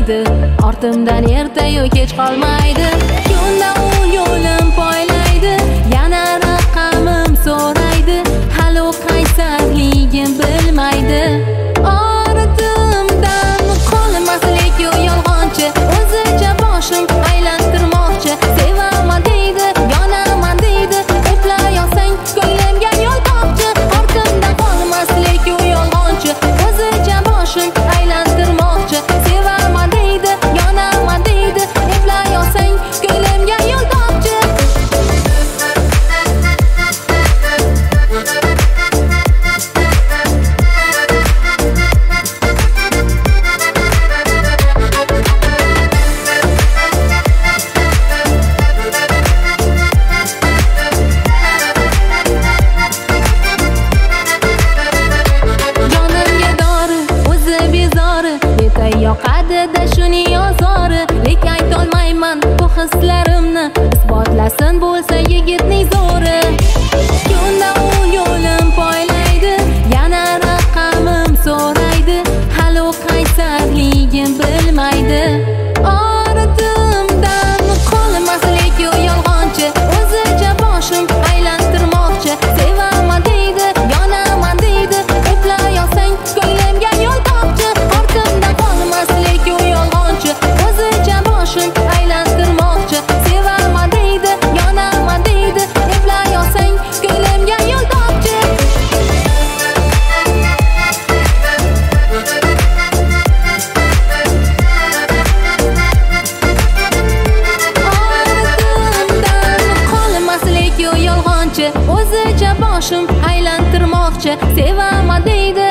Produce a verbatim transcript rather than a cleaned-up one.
bilmaydi, ortimdan ertayu kech qolmaydi. Yo'lda u yo'lim poylaydi, yana raqamim so'raydi, hali u qaysarligim bilmaydi. Ortimdan qolmaslik u yolg'onchi, o'zicha boshim aylantirmoqchi. Sevaman deydi, yonaman deydi, eplayolsang ko'nglimga yo'l topchi. Ortimdan qolmaslik u yolg'onchi, o'zicha boshim aylantirmoqchi. Sevaman deydi, yonaman deydi, eplayolsang ko'nglimga yo'l topchi. Yoqadi-da shuni yozori, lek aytolmayman bu hislarimni, isbotlasin bo'lsa yigitning zo'ri. Yo'lda u yo'lim poylaydi, yana raqamim so'raydi, hali u qaysarligim bilmaydi. Ortimdan qolmaslik u yolg'onchi, o'zicha boshim aylantirmoqchi. Sevaman deydi, yonaman deydi, eplayolsang ko'nglimga yo'l topchi. Ortimdan qolmaslik u yolg'onchi, o'zicha boshim aylantirmoqchi. Sevaman deydi, yonaman deydi, eplayolsang ko'nglimga yo'l topchi. O'zicha boshim aylantirmoqchi. Sevaman deydi,